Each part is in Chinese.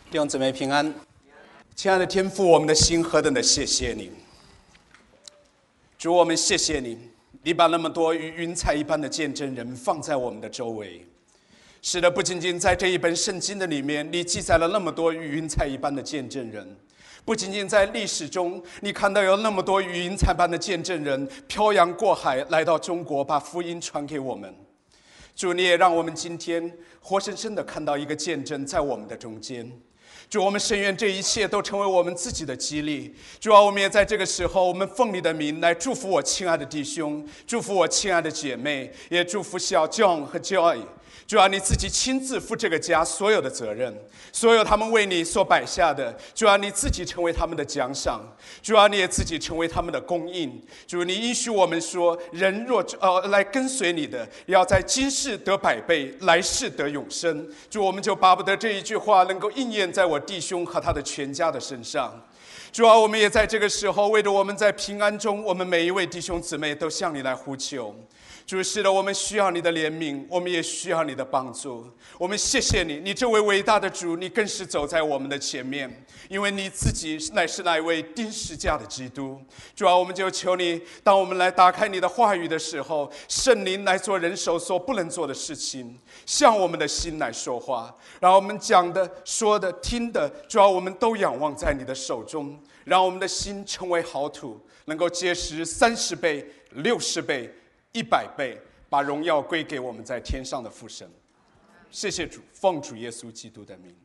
弟兄姊妹平安，亲爱的天父，我们的心何等的谢谢你，主，我们谢谢你，你把那么多如云彩一般的见证人放在我们的周围。是的，不仅仅在这一本圣经的里面，你记载了那么多如云彩一般的见证人，不仅仅在历史中，你看到有那么多如云彩般的见证人漂洋过海来到中国，把福音传给我们。主，你也让我们今天活生生的看到一个见证在我们的中间。主，我们深愿这一切都成为我们自己的激励。主啊，我们也在这个时候，我们奉你的名来祝福我亲爱的弟兄，祝福我亲爱的姐妹，也祝福小 John 和 Joy。主啊，你自己亲自负这个家所有的责任，所有他们为你所摆下的，主啊，你自己成为他们的奖赏，主啊，你也自己成为他们的供应。主，你应许我们说，人若来跟随你的，要在今世得百倍，来世得永生。主，我们就巴不得这一句话能够应验在我弟兄和他的全家的身上。主啊，我们也在这个时候，为着我们在平安中，我们每一位弟兄姊妹都向你来呼求。主，是的，我们需要你的怜悯，我们也需要你的帮助。我们谢谢你，你这位伟大的主，你更是走在我们的前面，因为你自己乃是那位钉十架的基督。主啊，我们就求你，当我们来打开你的话语的时候，圣灵来做人手所不能做的事情，向我们的心来说话，让我们讲的、说的、听的，主啊，我们都仰望在你的手中，让我们的心成为好土，能够结实30倍、60倍、100倍，把荣耀归给我们在天上的父神。谢谢主，奉主耶稣基督的名。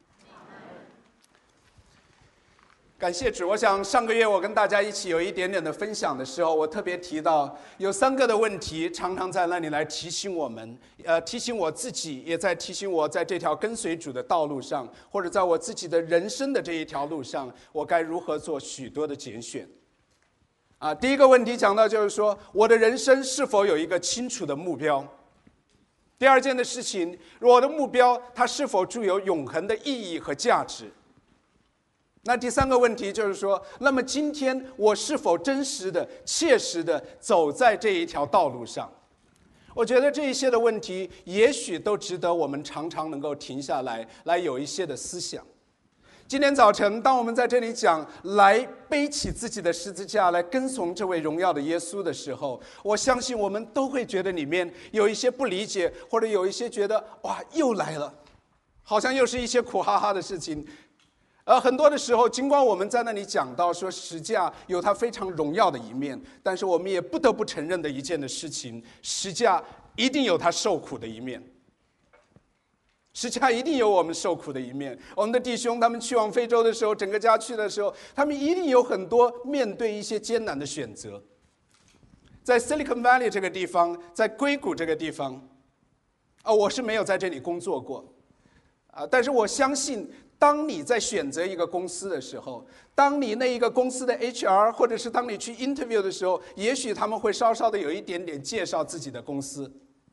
感谢主。我想上个月我跟大家一起有一点点的分享的时候，我特别提到有3个的问题，常常在那里来提醒我们，提醒我自己，也在提醒我在这条跟随主的道路上，或者在我自己的人生的这一条路上，我该如何做许多的拣选。第一个问题讲到就是说，我的人生是否有一个清楚的目标？第二件的事情，我的目标它是否具有永恒的意义和价值？那第3个问题就是说，那么今天我是否真实的、切实的走在这一条道路上？我觉得这一些的问题，也许都值得我们常常能够停下来，来有一些的思想。今天早晨，当我们在这里讲来背起自己的十字架来跟从这位荣耀的耶稣的时候，我相信我们都会觉得里面有一些不理解，或者有一些觉得哇又来了，好像又是一些苦哈哈的事情。很多的时候，尽管我们在那里讲到说十架有它非常荣耀的一面，但是我们也不得不承认的一件的事情，十架一定有它受苦的一面。十架一定有我们受苦的一面。我们的弟兄他们去往非洲的时候，整个家去的时候，他们一定有很多面对一些艰难的选择。在 Silicon Valley 这个地方，在硅谷这个地方，我是没有在这里工作过，但是我相信，当你在选择一个公司的时候，当你那一个公司的 HR， 或者是当你去 interview 的时候，也许他们会稍稍的有一点点介绍自己的公司。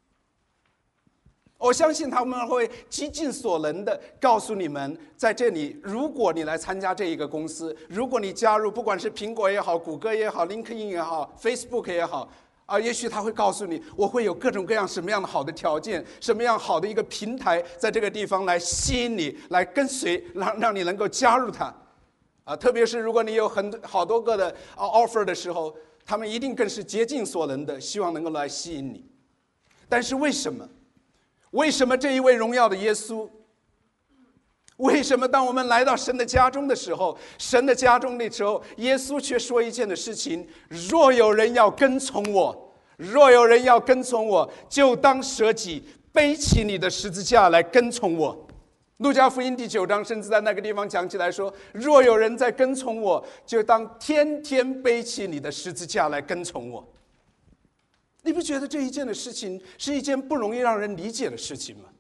我相信他们会极尽所能的告诉你们，在这里，如果你来参加这一个公司，如果你加入，不管是苹果也好、谷歌也好、LinkedIn 也好、Facebook 也好，也许他会告诉你，我会有各种各样什么样的好的条件，什么样好的一个平台，在这个地方来吸引你，来跟随，让你能够加入它。特别是如果你有好多个的offer 的时候，他们一定更是竭尽所能的，希望能够来吸引你。但是为什么？为什么这一位荣耀的耶稣？为什么当我们来到神的家中的时候，神的家中的时候，耶稣却说一件的事情：若有人要跟从我，若有人要跟从我，就当舍己，背起你的十字架来跟从我。路加福音第9章甚至在那个地方讲起来说，若有人在跟从我，就当天天背起你的十字架来跟从我。你不觉得这一件的事情是一件不容易让人理解的事情吗？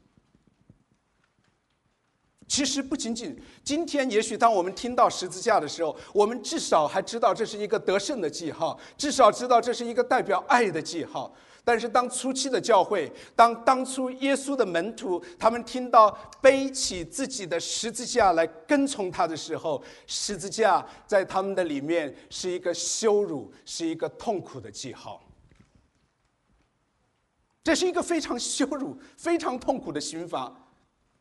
其实不仅仅今天，也许当我们听到十字架的时候，我们至少还知道这是一个得胜的记号，至少知道这是一个代表爱的记号。但是当初期的教会，当初耶稣的门徒，他们听到背起自己的十字架来跟从他的时候，十字架在他们的里面是一个羞辱，是一个痛苦的记号。这是一个非常羞辱、非常痛苦的刑罚。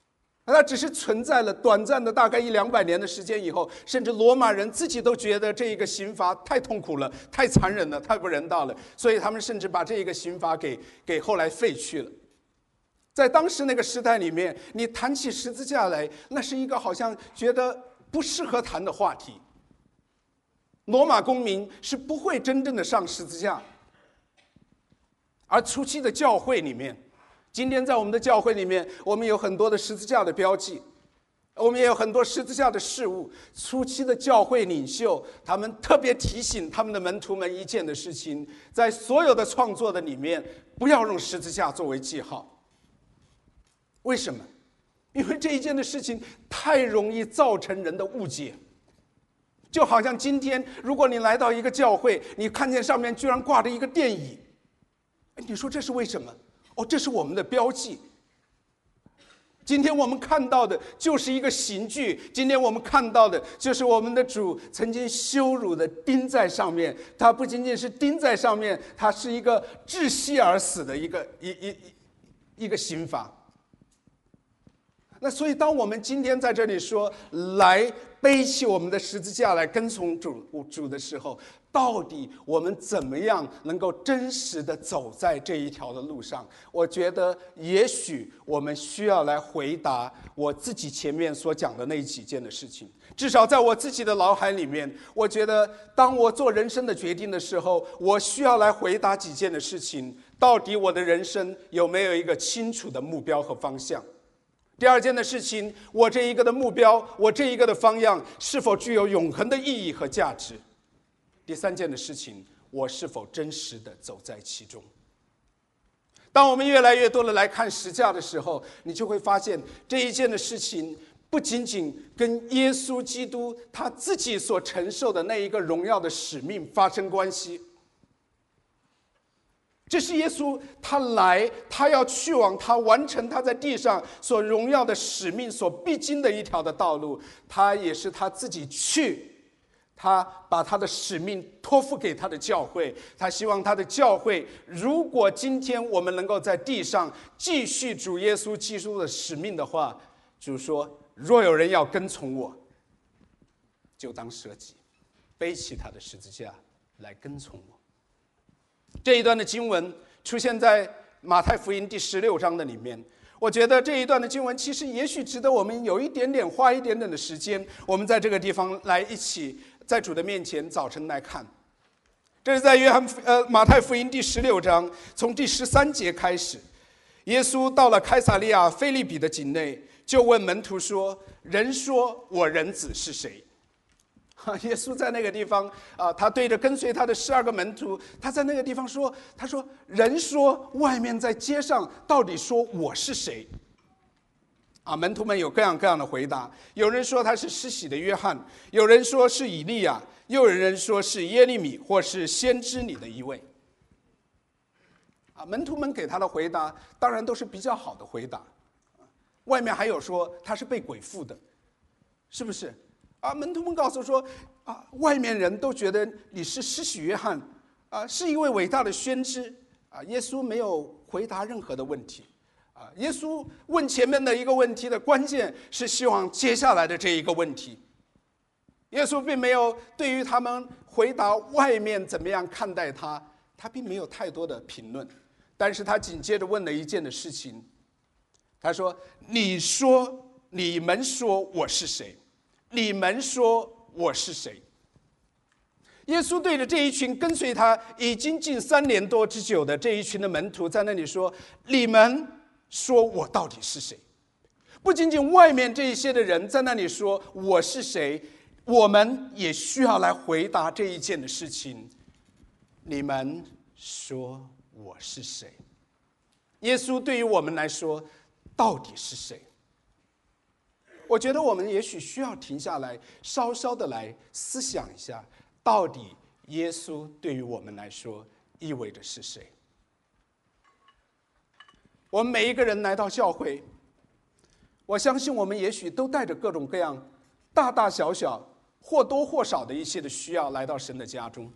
它只是存在了短暂的大概100-200年的时间以后，甚至罗马人自己都觉得这一个刑罚太痛苦了，太残忍了，太不人道了，所以他们甚至把这一个刑罚给后来废去了。在当时那个时代里面，你谈起十字架来，那是一个好像觉得不适合谈的话题。罗马公民是不会真正的上十字架，而初期的教会里面，今天在我们的教会里面，我们有很多的十字架的标记，我们也有很多十字架的事物。初期的教会领袖，他们特别提醒他们的门徒们一件的事情，在所有的创作的里面，不要用十字架作为记号。为什么？因为这一件的事情太容易造成人的误解。就好像今天，如果你来到一个教会，你看见上面居然挂着一个电椅，你说这是为什么？哦，这是我们的标记。今天我们看到的就是一个刑具，今天我们看到的就是我们的主曾经羞辱的钉在上面。他不仅仅是钉在上面，他是一个窒息而死的一个刑罚。那所以当我们今天在这里说来背起我们的十字架来跟从主的时候，到底我们怎么样能够真实的走在这一条的路上？我觉得也许我们需要来回答我自己前面所讲的那几件的事情。至少在我自己的脑海里面，我觉得当我做人生的决定的时候，我需要来回答几件的事情。到底我的人生有没有一个清楚的目标和方向？第二件的事情，我这一个的目标，我这一个的方向是否具有永恒的意义和价值？第三件的事情，我是否真实的走在其中？当我们越来越多的来看十架的时候，你就会发现这一件的事情不仅仅跟耶稣基督他自己所承受的那一个荣耀的使命发生关系。这是耶稣他来，他要去往他完成他在地上所荣耀的使命所必经的一条的道路。他也是他自己去，他把他的使命托付给他的教会。他希望他的教会，如果今天我们能够在地上继续主耶稣基督的使命的话，主说若有人要跟从我，就当舍己，背起他的十字架来跟从我。这一段的经文出现在马太福音第16章的里面。我觉得这一段的经文其实也许值得我们有一点点花一点点的时间，我们在这个地方来一起在主的面前早晨来看。这是在马太福音第16章从第13节开始。耶稣到了开撒利亚腓立比的境内，就问门徒说：人说我人子是谁？耶稣在那个地方他对着跟随他的12个门徒，他在那个地方说，他说人说外面在街上到底说我是谁？门徒们有各样各样的回答，有人说他是施洗的约翰，有人说是以利亚，又有人说是耶利米或是先知里的一位。门徒们给他的回答当然都是比较好的回答。外面还有说他是被鬼附的，是不是？门徒们告诉说外面人都觉得你是施洗约翰是一位伟大的先知耶稣没有回答任何的问题耶稣问前面的一个问题的关键是希望接下来的这一个问题。耶稣并没有对于他们回答外面怎么样看待他并没有太多的评论，但是他紧接着问了一件的事情，他说你们说我是谁？你们说我是谁？耶稣对着这一群跟随他已经近3年多之久的这一群的门徒在那里说，你们说我到底是谁？不仅仅外面这一些的人在那里说我是谁，我们也需要来回答这一件的事情，你们说我是谁？耶稣对于我们来说到底是谁？我觉得我们也许需要停下来稍稍的来思想一下，到底耶稣对于我们来说意味着是谁？我们每一个人来到教会，我相信我们也许都带着各种各样大大小小或多或少的一些的需要来到神的家中。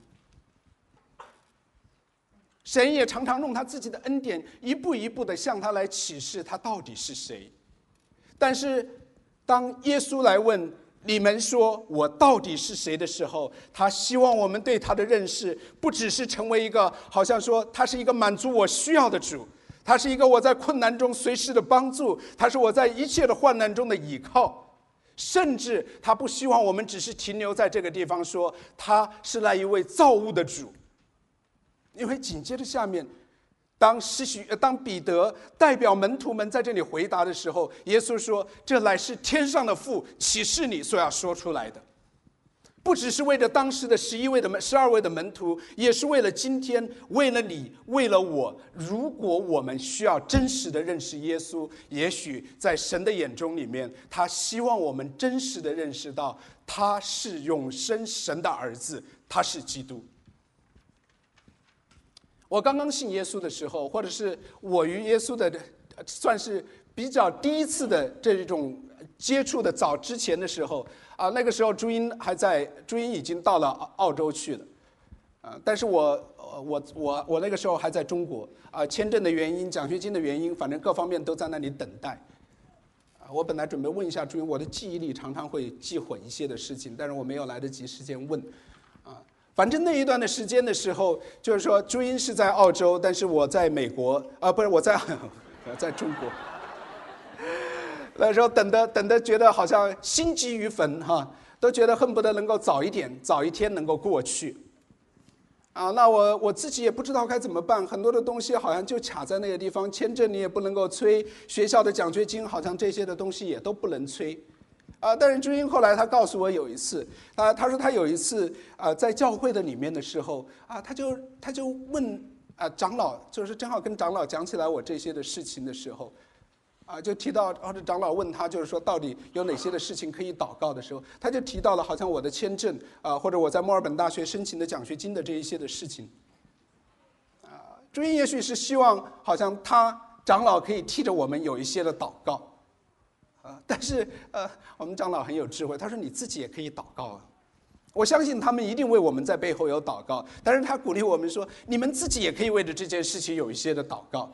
神也常常用他自己的恩典一步一步的向他来启示他到底是谁。 但是当耶稣来问你们说我到底是谁的时候，他希望我们对他的认识不只是成为一个好像说他是一个满足我需要的主，他是一个我在困难中随时的帮助，他是我在一切的患难中的倚靠，甚至他不希望我们只是停留在这个地方说他是那一位造物的主。因为紧接着下面当彼得代表门徒们在这里回答的时候，耶稣说这乃是天上的父启示你所要说出来的，不只是为了当时的12位的门徒，也是为了今天，为了你，为了我。如果我们需要真实的认识耶稣，也许在神的眼中里面，他希望我们真实的认识到他是永生神的儿子，他是基督。我刚刚信耶稣的时候，或者是我与耶稣的算是比较第一次的这种接触的早之前的时候那个时候朱茵已经到了澳洲去了但是我那个时候还在中国签证的原因、奖学金的原因，反正各方面都在那里等待我本来准备问一下朱茵，我的记忆力常常会记混一些的事情，但是我没有来得及时间问反正那一段的时间的时候，就是说朱茵是在澳洲，但是我在美国不是我在中国。那时候等的觉得好像心急于焚都觉得恨不得能够早一天能够过去那我自己也不知道该怎么办，很多的东西好像就卡在那个地方，签证你也不能够催，学校的奖学金好像这些的东西也都不能催但是朱茵后来他告诉我有一次他说他有一次在教会的里面的时候他就问长老，就是正好跟长老讲起来我这些的事情的时候就提到长老问他就是说到底有哪些的事情可以祷告的时候，他就提到了好像我的签证或者我在墨尔本大学申请的奖学金的这一些的事情朱茵也许是希望好像他长老可以替着我们有一些的祷告但是我们长老很有智慧，他说你自己也可以祷告我相信他们一定为我们在背后有祷告，但是他鼓励我们说你们自己也可以为着这件事情有一些的祷告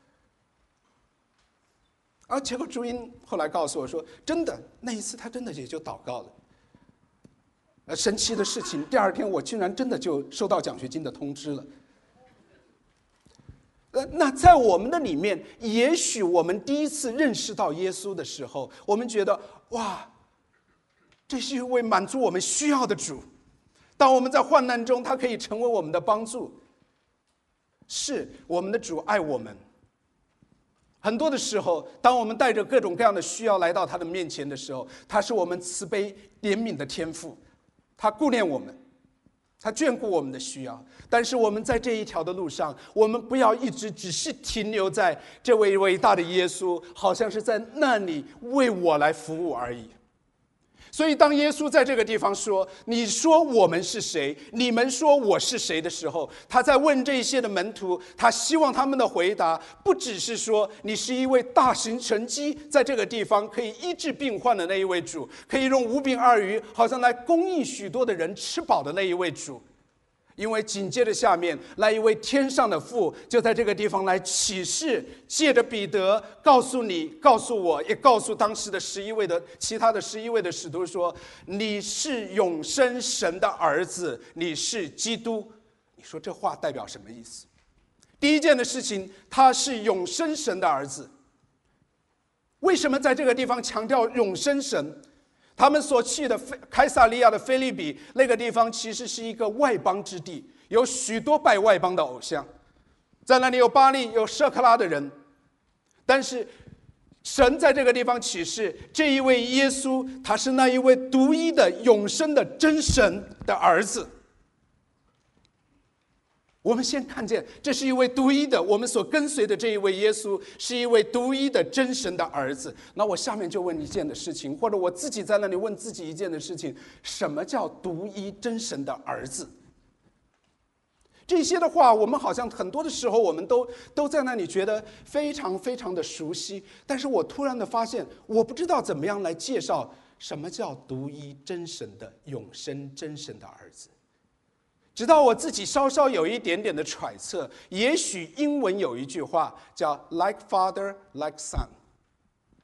结果朱茵后来告诉我说真的那一次他真的也就祷告了神奇的事情，第二天我竟然真的就收到奖学金的通知了那在我们的里面，也许我们第一次认识到耶稣的时候，我们觉得哇，这是一位满足我们需要的主，当我们在患难中他可以成为我们的帮助，是我们的主爱我们。很多的时候当我们带着各种各样的需要来到他的面前的时候，他是我们慈悲怜悯的天父，他顾念我们，他眷顾我们的需要。但是我们在这一条的路上，我们不要一直只是停留在这位伟大的耶稣好像是在那里为我来服务而已。所以当耶稣在这个地方说你说我们是谁，你们说我是谁的时候，他在问这些的门徒，他希望他们的回答不只是说你是一位大行神迹，在这个地方可以医治病患的那一位主，可以用5饼2鱼好像来供应许多的人吃饱的那一位主。因为紧接着下面来一位天上的父就在这个地方来启示，借着彼得告诉你告诉我，也告诉当时的其他的11位的使徒说你是永生神的儿子，你是基督。你说这话代表什么意思？第一件的事情，他是永生神的儿子。为什么在这个地方强调永生神？他们所去的凯撒利亚的腓立比那个地方其实是一个外邦之地，有许多拜外邦的偶像，在那里有巴力有舍克拉的人，但是神在这个地方启示这一位耶稣他是那一位独一的永生的真神的儿子。我们先看见这是一位独一的，我们所跟随的这一位耶稣是一位独一的真神的儿子。那我下面就问一件的事情，或者我自己在那里问自己一件的事情，什么叫独一真神的儿子？这些的话我们好像很多的时候我们都在那里觉得非常非常的熟悉，但是我突然的发现我不知道怎么样来介绍什么叫独一真神的永生真神的儿子。直到我自己稍稍有一点点的揣测，也许英文有一句话叫 like father like son，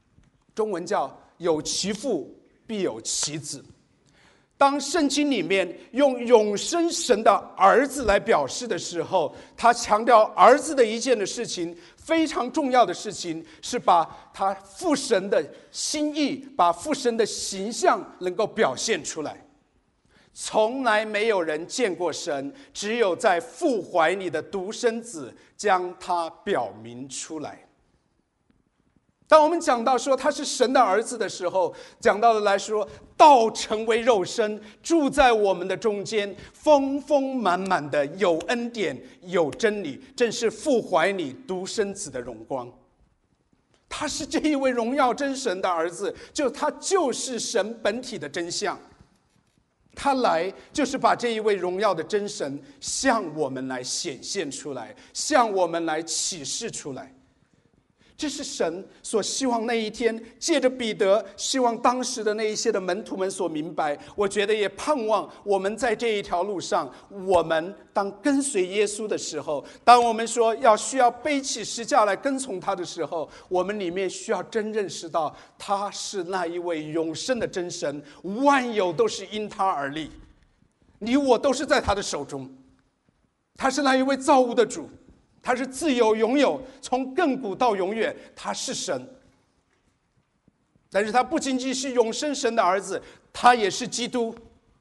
中文叫有其父必有其子。当圣经里面用永生神的儿子来表示的时候，他强调儿子的一件的事情，非常重要的事情，是把他父神的心意，把父神的形象能够表现出来。从来没有人见过神，只有在父怀里的独生子将他表明出来。当我们讲到说他是神的儿子的时候，讲到的来说，道成为肉身，住在我们的中间，丰丰满满的有恩典有真理，正是父怀里独生子的荣光。他是这一位荣耀真神的儿子，他就是神本体的真相。他来就是把这一位荣耀的真神向我们来显现出来，向我们来启示出来。这是神所希望那一天借着彼得，希望当时的那一些的门徒们所明白。我觉得也盼望我们在这一条路上，我们当跟随耶稣的时候，当我们说需要背起十架来跟从他的时候，我们里面需要真认识到他是那一位永生的真神，万有都是因他而立，你我都是在他的手中。他是那一位造物的主，他是自有永有，从亘古到永远，他是神。但是他不仅仅是永生神的儿子，他也是基督。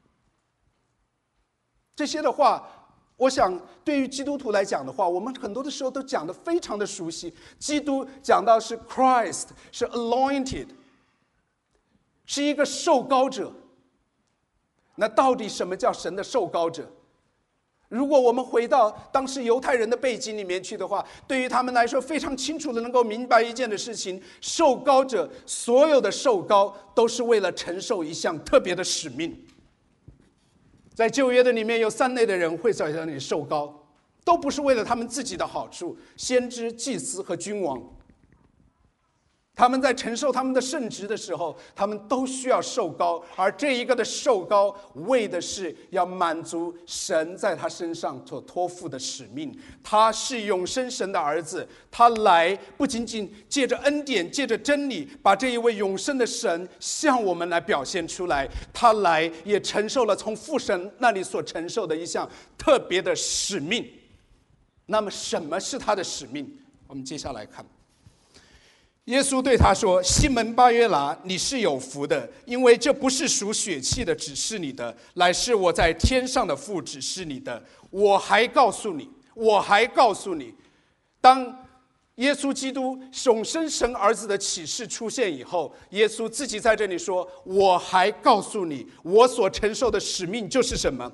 这些的话，我想对于基督徒来讲的话，我们很多的时候都讲得非常的熟悉。基督讲到是 Christ， 是 anointed， 是一个受膏者。那到底什么叫神的受膏者？如果我们回到当时犹太人的背景里面去的话，对于他们来说非常清楚的能够明白一件的事情，受膏者所有的受膏都是为了承受一项特别的使命。在旧约的里面有3类的人会在那里受膏，都不是为了他们自己的好处，先知、祭司和君王。他们在承受他们的圣职的时候，他们都需要受膏，而这一个的受膏为的是要满足神在他身上所托付的使命。他是永生神的儿子，他来不仅仅借着恩典，借着真理，把这一位永生的神向我们来表现出来。他来也承受了从父神那里所承受的一项特别的使命。那么什么是他的使命？我们接下来看。耶稣对他说：西门巴约拿，你是有福的，因为这不是属血气的指示你的，乃是我在天上的父指示你的。我还告诉你，当耶稣基督永生神儿子的启示出现以后，耶稣自己在这里说：我还告诉你，我所承受的使命就是什么？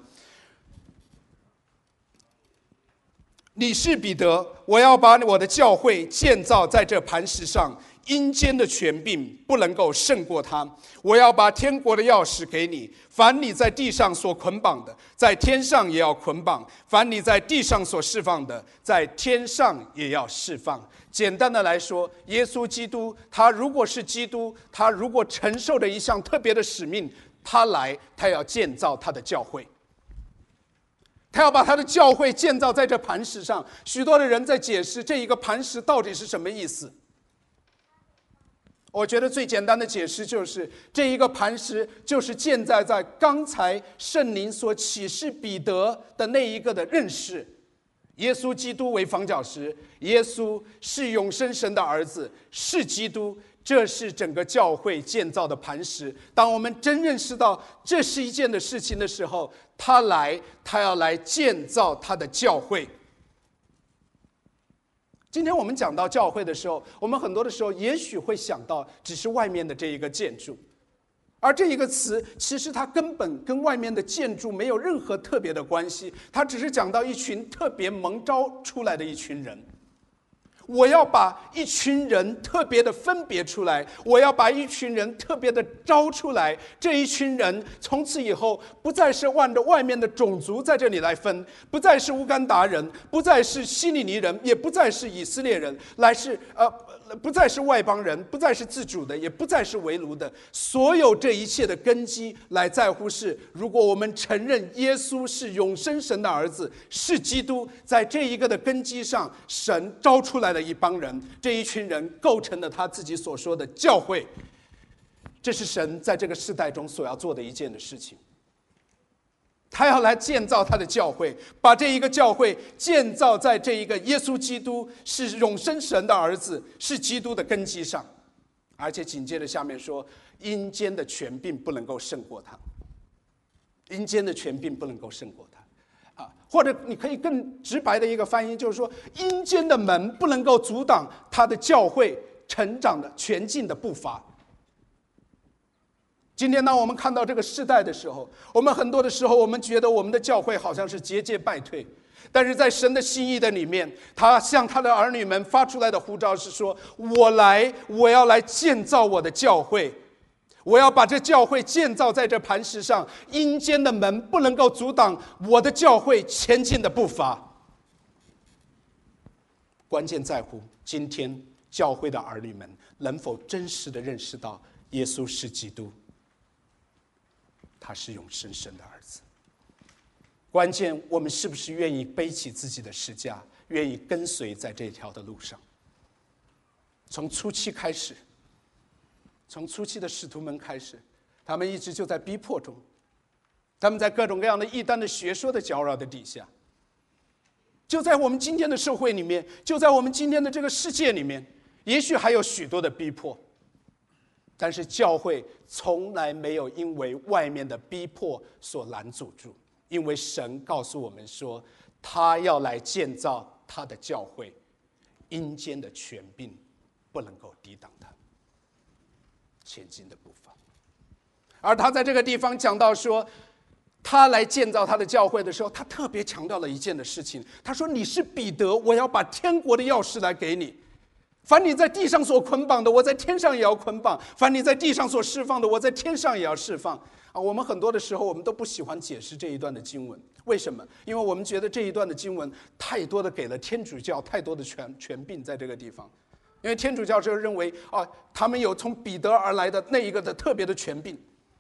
你是彼得，我要把我的教会建造在这磐石上，阴间的权柄不能够胜过他。我要把天国的钥匙给你，凡你在地上所捆绑的，在天上也要捆绑；凡你在地上所释放的，在天上也要释放。简单的来说，耶稣基督，他如果是基督，他如果承受着一项特别的使命，他要建造他的教会。他要把他的教会建造在这磐石上。许多的人在解释这一个磐石到底是什么意思。我觉得最简单的解释就是这一个磐石就是建在刚才圣灵所启示彼得的那一个的认识，耶稣基督为房角石，耶稣是永生神的儿子，是基督，这是整个教会建造的磐石。当我们真认识到这是一件的事情的时候，他要来建造他的教会。今天我们讲到教会的时候，我们很多的时候也许会想到只是外面的这一个建筑，而这一个词其实它根本跟外面的建筑没有任何特别的关系，它只是讲到一群特别蒙召出来的一群人。我要把一群人特别的分别出来，我要把一群人特别的招出来。这一群人从此以后不再是按着外面的种族在这里来分，不再是乌干达人，不再是希利尼人，也不再是以色列人，不再是外邦人，不再是自主的，也不再是为奴的。所有这一切的根基来在乎是，如果我们承认耶稣是永生神的儿子，是基督，在这一个的根基上，神招出来的一帮人，这一群人构成了他自己所说的教会。 这是神在这个世代中所要做的一件的事情。他要来建造他的教会，把这一个教会建造在这一个耶稣基督是永生神的儿子，是基督的根基上。而且紧接着下面说，阴间的权柄不能够胜过他，阴间的权柄不能够胜过他。或者你可以更直白的一个翻译，就是说，阴间的门不能够阻挡他的教会成长的前进的步伐。今天当我们看到这个世代的时候，我们很多的时候，我们觉得我们的教会好像是节节败退，但是在神的心意的里面，他向他的儿女们发出来的呼召是说，我要来建造我的教会，我要把这教会建造在这磐石上，阴间的门不能够阻挡我的教会前进的步伐。关键在乎今天教会的儿女们能否真实的认识到耶稣是基督，他是永生神的儿子。关键我们是不是愿意背起自己的十架，愿意跟随在这条的路上。从初期开始，从初期的使徒们开始，他们一直就在逼迫中，他们在各种各样的异端的学说的搅扰的底下，就在我们今天的社会里面，就在我们今天的这个世界里面，也许还有许多的逼迫，但是教会从来没有因为外面的逼迫所拦阻住，因为神告诉我们说，他要来建造他的教会，阴间的权柄不能够抵挡他前进的步伐。而他在这个地方讲到说，他来建造他的教会的时候，他特别强调了一件的事情，他说，你是彼得，我要把天国的钥匙来给你，凡你在地上所捆绑的，我在天上也要捆绑；凡你在地上所释放的，我在天上也要释放。我们很多的时候，我们都不喜欢解释这一段的经文，为什么？因为我们觉得这一段的经文太多的给了天主教太多的权柄在这个地方，因为天主教就认为他们有从彼得而来的那一个的特别的权柄。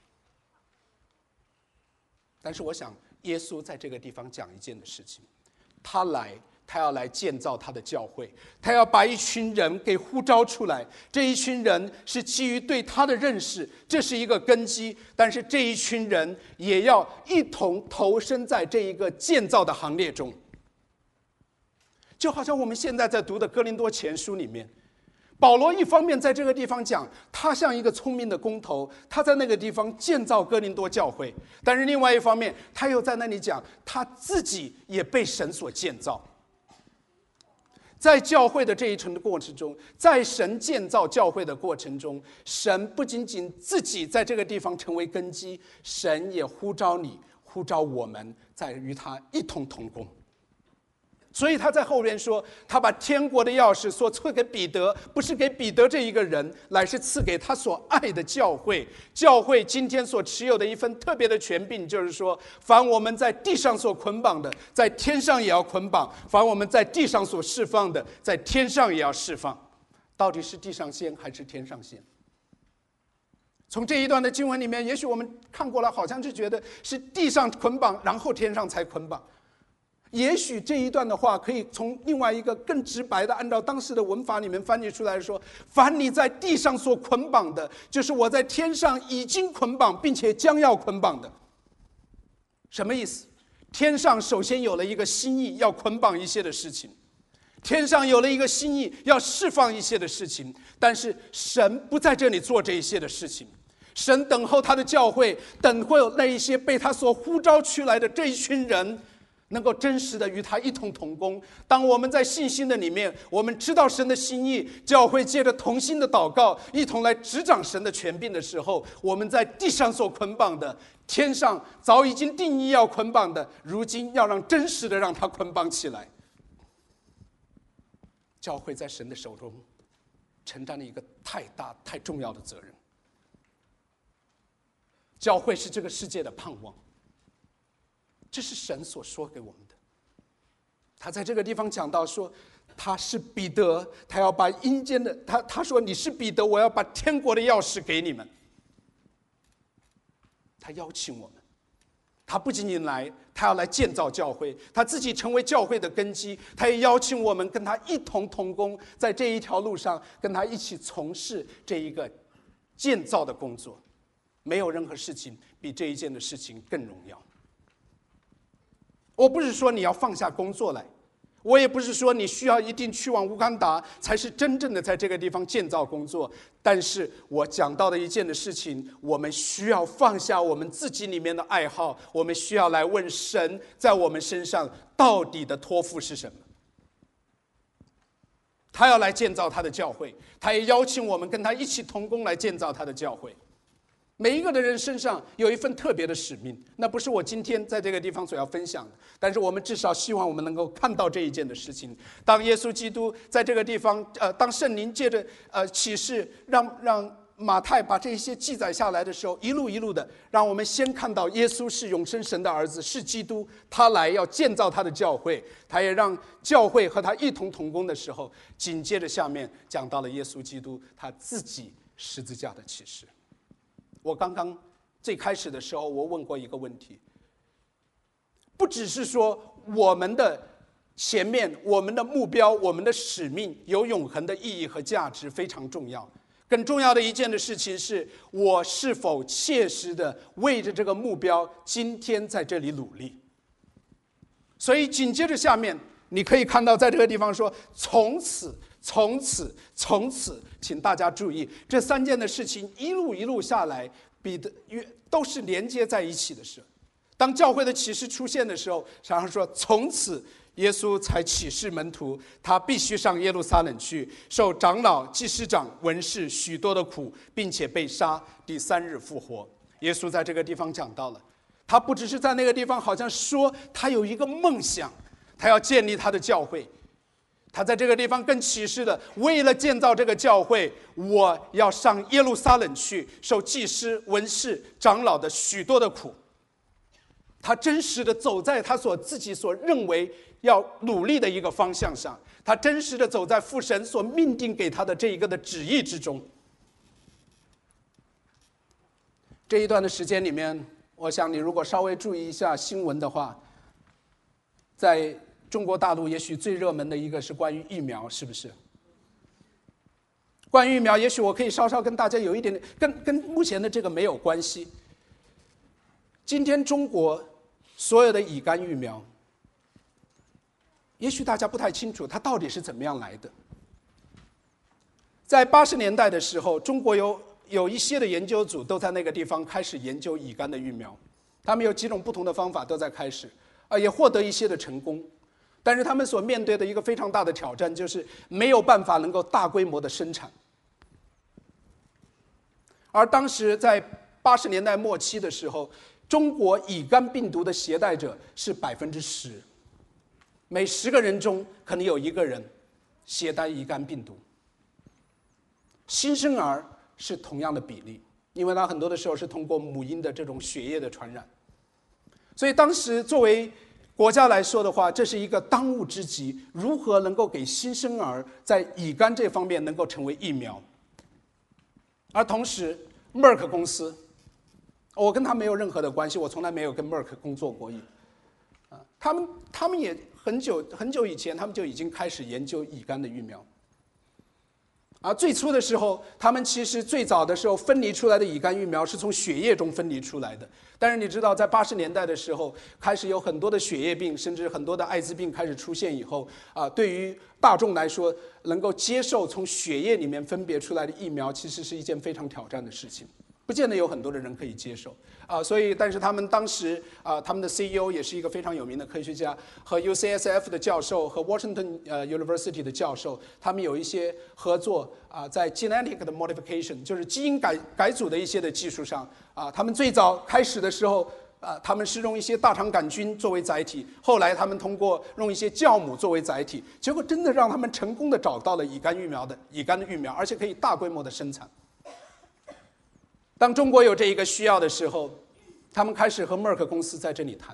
但是我想，耶稣在这个地方讲一件的事情，他要来建造他的教会，他要把一群人给呼召出来，这一群人是基于对他的认识，这是一个根基，但是这一群人也要一同投身在这一个建造的行列中。就好像我们现在在读的哥林多前书里面，保罗一方面在这个地方讲，他像一个聪明的工头，他在那个地方建造哥林多教会，但是另外一方面他又在那里讲，他自己也被神所建造。在教会的这一程的过程中，在神建造教会的过程中，神不仅仅自己在这个地方成为根基，神也呼召你，呼召我们，在与他一同同工。所以他在后边说，他把天国的钥匙所赐给彼得，不是给彼得这一个人，乃是赐给他所爱的教会。教会今天所持有的一份特别的权柄，就是说，凡我们在地上所捆绑的，在天上也要捆绑；凡我们在地上所释放的，在天上也要释放。到底是地上先还是天上先？从这一段的经文里面，也许我们看过了，好像就觉得是地上捆绑，然后天上才捆绑。也许这一段的话可以从另外一个更直白的，按照当时的文法里面翻译出来说，凡你在地上所捆绑的，就是我在天上已经捆绑并且将要捆绑的。什么意思？天上首先有了一个心意，要捆绑一些的事情，天上有了一个心意，要释放一些的事情，但是神不在这里做这一些的事情，神等候他的教会，等候那一些被他所呼召出来的这一群人能够真实的与他一同同工。当我们在信心的里面，我们知道神的心意，教会借着同心的祷告，一同来执掌神的权柄的时候，我们在地上所捆绑的，天上早已经定义要捆绑的，如今要让真实的让他捆绑起来。教会在神的手中承担了一个太大太重要的责任。教会是这个世界的盼望，这是神所说给我们的。他在这个地方讲到说，他是彼得，他要把阴间的他说，你是彼得，我要把天国的钥匙给你们。他邀请我们，他不仅仅来，他要来建造教会，他自己成为教会的根基，他也邀请我们跟他一同同工，在这一条路上跟他一起从事这一个建造的工作，没有任何事情比这一件的事情更荣耀。我不是说你要放下工作来，我也不是说你需要一定去往乌干达才是真正的在这个地方建造工作，但是我讲到的一件的事情，我们需要放下我们自己里面的爱好，我们需要来问神在我们身上到底的托付是什么。他要来建造他的教会，他也邀请我们跟他一起同工来建造他的教会。每一个的人身上有一份特别的使命，那不是我今天在这个地方所要分享的，但是我们至少希望我们能够看到这一件的事情。当耶稣基督在这个地方，当圣灵借着启示让马太把这些记载下来的时候，一路一路的让我们先看到耶稣是永生神的儿子，是基督，他来要建造他的教会，他也让教会和他一同同工的时候，紧接着下面讲到了耶稣基督他自己十字架的启示。我刚刚最开始的时候，我问过一个问题，不只是说我们的前面、我们的目标、我们的使命有永恒的意义和价值非常重要，更重要的一件的事情是，我是否切实的为着这个目标今天在这里努力。所以紧接着下面你可以看到在这个地方说从此，请大家注意，这三件的事情一路下来都是连接在一起的事。当教会的启示出现的时候，常常说从此耶稣才启示门徒，他必须上耶路撒冷去，受长老、祭司长、文士许多的苦，并且被杀，第3日复活。耶稣在这个地方讲到了，他不只是在那个地方好像说他有一个梦想，他要建立他的教会，他在这个地方更启示了，为了建造这个教会，我要上耶路撒冷去，受祭司、文士、长老的许多的苦。他真实的走在他自己所认为要努力的一个方向上，他真实的走在父神所命定给他的这一个的旨意之中。这一段的时间里面，我想你如果稍微注意一下新闻的话，在中国大陆也许最热门的一个是关于疫苗，是不是？关于疫苗，也许我可以稍稍跟大家有一点点跟目前的这个没有关系。今天中国所有的乙肝疫苗，也许大家不太清楚它到底是怎么样来的。在80年代的时候，中国有一些的研究组都在那个地方开始研究乙肝的疫苗，他们有几种不同的方法都在开始，也获得一些的成功。但是他们所面对的一个非常大的挑战，就是没有办法能够大规模的生产。而当时在80年代末期的时候，中国乙肝病毒的携带者是10%，每10个人中可能有1个人携带乙肝病毒。新生儿是同样的比例，因为它很多的时候是通过母婴的这种血液的传染。所以当时作为国家来说的话，这是一个当务之急，如何能够给新生儿在乙肝这方面能够成为疫苗。而同时Merck 公司，我跟他没有任何的关系，我从来没有跟 Merck 工作过。他们也很久以前，他们就已经开始研究乙肝的疫苗。而最初的时候，他们其实最早的时候分离出来的乙肝疫苗是从血液中分离出来的。但是你知道，在80年代的时候，开始有很多的血液病，甚至很多的艾滋病开始出现以后，对于大众来说，能够接受从血液里面分别出来的疫苗，其实是一件非常挑战的事情。不见得有很多的人可以接受所以但是他们当时他们的 CEO 也是一个非常有名的科学家，和 UCSF 的教授和 Washington University 的教授，他们有一些合作在 genetic 的 modification， 就是基因改组的一些的技术上他们最早开始的时候他们是用一些大肠杆菌作为载体，后来他们通过用一些酵母作为载体，结果真的让他们成功的找到了乙肝的疫苗，而且可以大规模的生产。当中国有这一个需要的时候，他们开始和 Merck 公司在这里谈。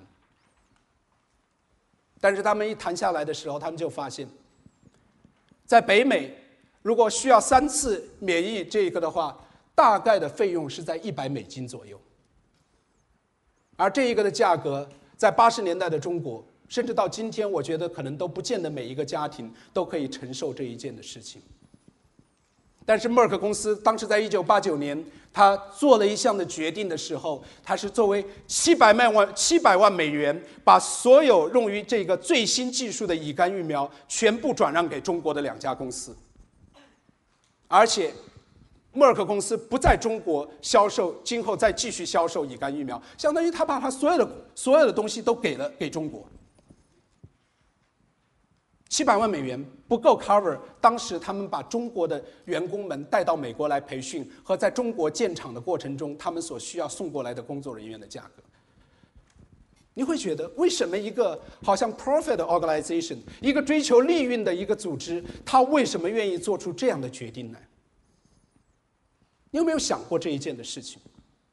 但是他们一谈下来的时候，他们就发现，在北美，如果需要3次免疫这个的话，大概的费用是在$100左右。而这一个的价格，在80年代的中国，甚至到今天，我觉得可能都不见得每一个家庭都可以承受这一件的事情。 但是默克公司当时在1989年，他做了一项的决定的时候，他是作为700万美元，把所有用于这个最新技术的乙肝疫苗全部转让给中国的2家公司，而且默克公司不在中国销售，今后再继续销售乙肝疫苗，相当于他把他所有的东西都给中国。700万美元不够 cover 当时他们把中国的员工们带到美国来培训和在中国建厂的过程中他们所需要送过来的工作人员的价格。你会觉得为什么一个好像 profit organization 一个追求利润的一个组织，他为什么愿意做出这样的决定呢？你有没有想过这一件的事情？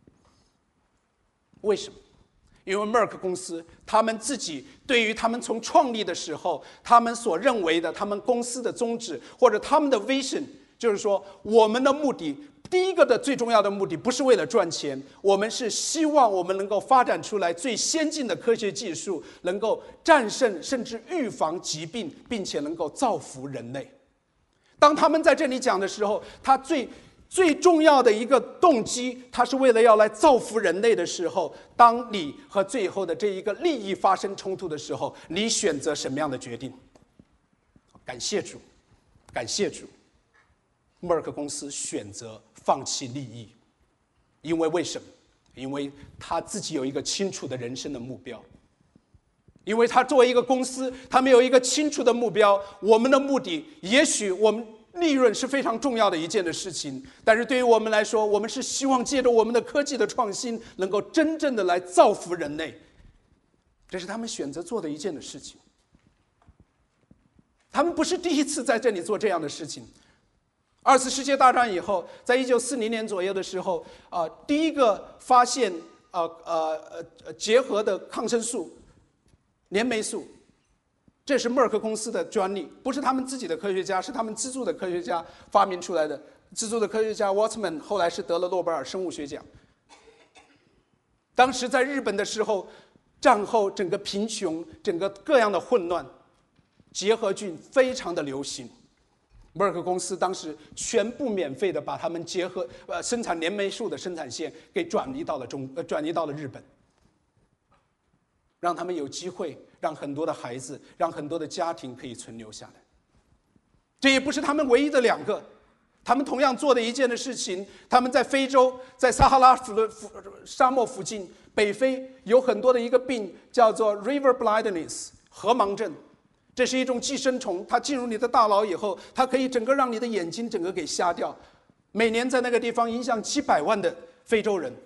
为什么？因为默克公司他们自己对于他们从创立的时候他们所认为的他们公司的宗旨或者他们的 vision， 就是说我们的目的第一个的最重要的目的不是为了赚钱，我们是希望我们能够发展出来最先进的科学技术，能够战胜甚至预防疾病，并且能够造福人类。当他们在这里讲的时候，他最重要的一个动机，它是为了要来造福人类的时候，当你和最后的这一个利益发生冲突的时候，你选择什么样的决定？感谢主，感谢主，默克公司选择放弃利益，因为为什么？因为他自己有一个清楚的人生的目标，因为他作为一个公司，他们有一个清楚的目标。我们的目的，也许我们利润是非常重要的一件的事情，但是对于我们来说，我们是希望借着我们的科技的创新，能够真正的来造福人类。这是他们选择做的一件的事情。他们不是第一次在这里做这样的事情。2次世界大战以后，在1940年左右的时候，第一个发现结合的抗生素链霉素，这是默克公司的专利，不是他们自己的科学家，是他们资助的科学家发明出来的。资助的科学家 Watson 后来是得了诺贝尔生物学奖。当时在日本的时候，战后整个贫穷，整个各样的混乱，结核菌非常的流行。默克公司当时全部免费的把他们生产链霉素的生产线给转移到了日本，让他们有机会，让很多的孩子，让很多的家庭可以存留下来。这也不是他们唯一的2个，他们同样做的一件的事情，他们在非洲，在撒哈拉沙漠附近，北非有很多的一个病叫做 river blindness 河盲症。这是一种寄生虫，它进入你的大脑以后，它可以整个让你的眼睛整个给瞎掉。每年在那个地方影响700万的非洲人。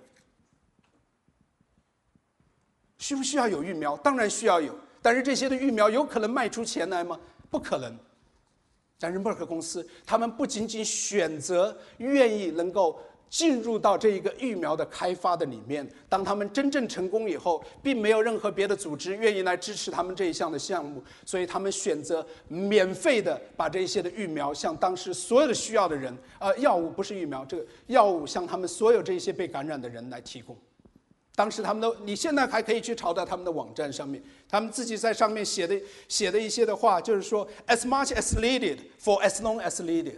需不需要有疫苗？当然需要有，但是这些的疫苗有可能卖出钱来吗？不可能。但是默克公司他们不仅仅选择愿意能够进入到这一个疫苗的开发的里面，当他们真正成功以后，并没有任何别的组织愿意来支持他们这一项的项目，所以他们选择免费的把这些的疫苗向当时所有的需要的人，药物不是疫苗，这个药物向他们所有这些被感染的人来提供。当时他们你现在还可以去查到他们的网站上面，他们自己在上面写的一些的话，就是说 as much as needed for as long as needed，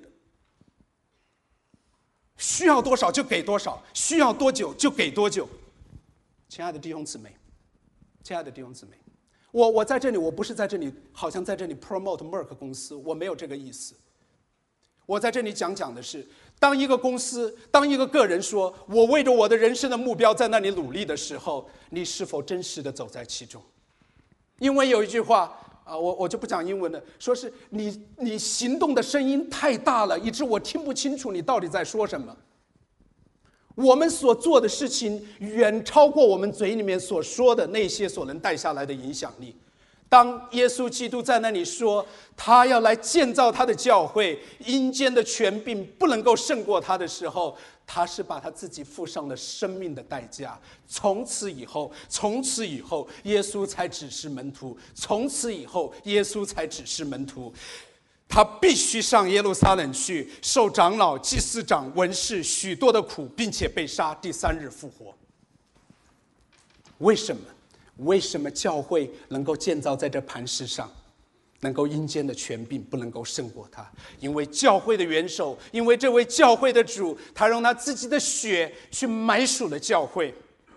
需要多少就给多少，需要多久就给多久。亲爱的弟兄姊妹，亲爱的弟兄姊妹，我在这里，我不是在这里好像在这里 promote 默克公司，我没有这个意思。我在这里讲的是，当一个公司，当一个个人说我为着我的人生的目标在那里努力的时候，你是否真实的走在其中？因为有一句话我就不讲英文了，说是你行动的声音太大了，以致我听不清楚你到底在说什么。我们所做的事情远超过我们嘴里面所说的那些所能带下来的影响力。当耶稣基督在那里说他要来建造他的教会，阴间的权柄不能够胜过他的时候，他是把他自己付上了生命的代价。从此以后，耶稣才指示门徒，从此以后，耶稣才指示门徒，他必须上耶路撒冷去，受长老、祭司长、文士许多的苦，并且被杀，第3日复活。为什么教会能够建造在这磐石上？ 能够阴间的权柄不能够胜过他，因为教会的元首，因为这位教会的主，他用他自己的血去买赎了教会，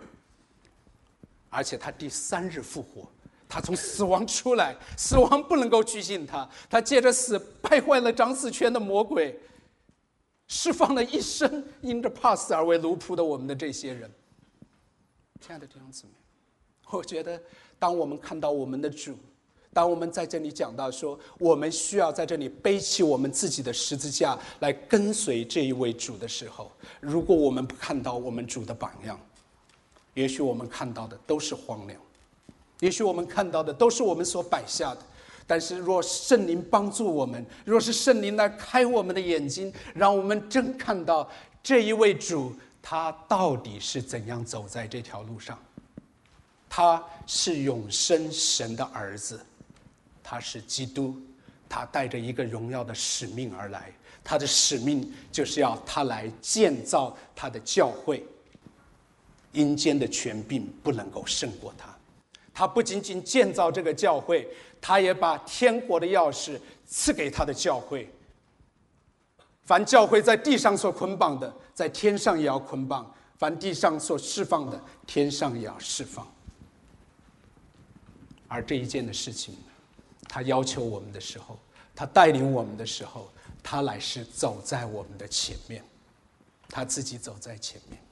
而且他第3日复活，他从死亡出来，死亡不能够拘禁他，他借着死败坏了掌死权的魔鬼，释放了一生因着怕死而为奴仆的我们的这些人。亲爱的弟兄姊妹，我觉得当我们看到我们的主，当我们在这里讲到说我们需要在这里背起我们自己的十字架来跟随这一位主的时候，如果我们不看到我们主的榜样，也许我们看到的都是荒凉，也许我们看到的都是我们所摆下的。但是若圣灵帮助我们，若是圣灵来开我们的眼睛，让我们真看到这一位主他到底是怎样走在这条路上。他是永生神的儿子，他是基督，他带着一个荣耀的使命而来，他的使命就是要他来建造他的教会，阴间的权柄不能够胜过他。他不仅仅建造这个教会，他也把天国的钥匙赐给他的教会。凡教会在地上所捆绑的，在天上也要捆绑；凡地上所释放的，天上也要释放。而这一件的事情，他要求我们的时候，他带领我们的时候，他乃是走在我们的前面，他自己走在前面。